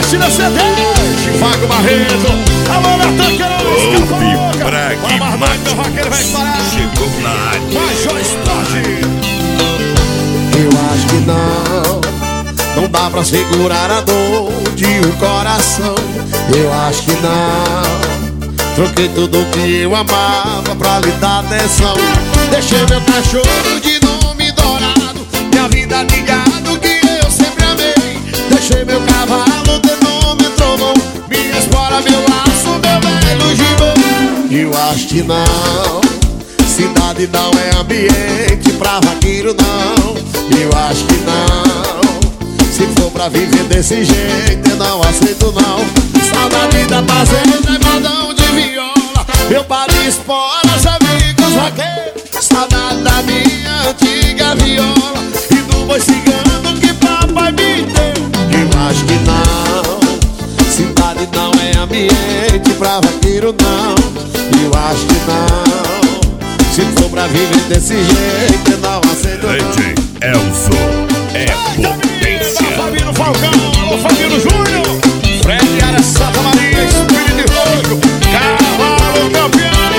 Cristina CD, Chivago Barreto, alô Natan Queiroz, Pragmático, vaqueiro vai parar. chegou na área. Baixou, explode. Eu acho que não dá pra segurar a dor de um coração. Eu acho que não, troquei tudo que eu amava pra lhe dar atenção. Deixei meu cachorro de nome dourado, minha vida de gado que eu sempre amei. Deixei meu cavalo de nome trovão, minha espora, meu laço, meu velho gibão. Eu acho que não, cidade não é ambiente pra vaqueiro não. Eu acho que não, se for pra viver desse jeito eu não aceito não. Saudade da fazenda é modão de viola, meu bar de esporas, amigos vaqueiros. Saudade da minha antiga viola e do boi cigano que papai me deu. Eu acho que não, cidade não é ambiente pra vaqueiro não. Eu acho que não, se for pra viver desse jeito eu não aceito não. DJ Elzo é potência. Fabinho Falcão, Fabinho Júnior, Fred Ara Santa Maria, Espírito de Rojo, cavalo campeão.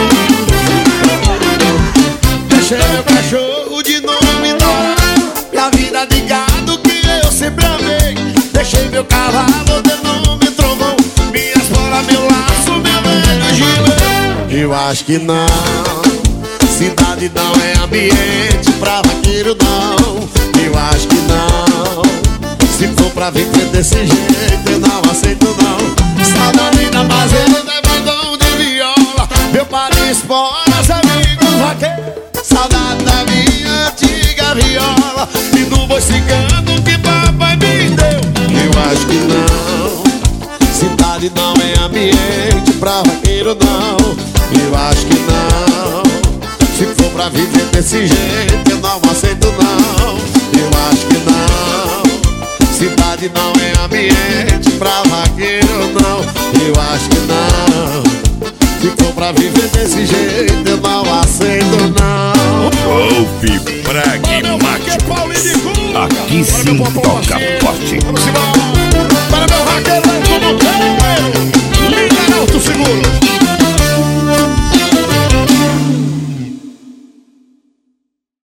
Deixei meu cachorro de nome dourado, minha vida de gado que eu sempre amei. Deixei meu cavalo de nome trovão, minha espora, meu laço, meu velho gilão. Eu acho que não, cidade não é ambiente pra vaqueiro não. Eu acho que não, se for pra viver desse jeito eu não aceito não. Saudade da fazenda é bandão de viola, meu pai de esporas, amigos vaqueiros. Saudade da minha antiga viola e do boi cigano que papai me deu. Eu acho que não, cidade não é ambiente pra vaqueiro não. Eu acho que não, se for pra viver desse jeito eu não aceito não. Eu acho que não, cidade não é ambiente pra vaqueiro não. Eu acho que não, se for pra viver desse jeito eu não aceito não. Ouve Pragmático. Aqui sim toca forte.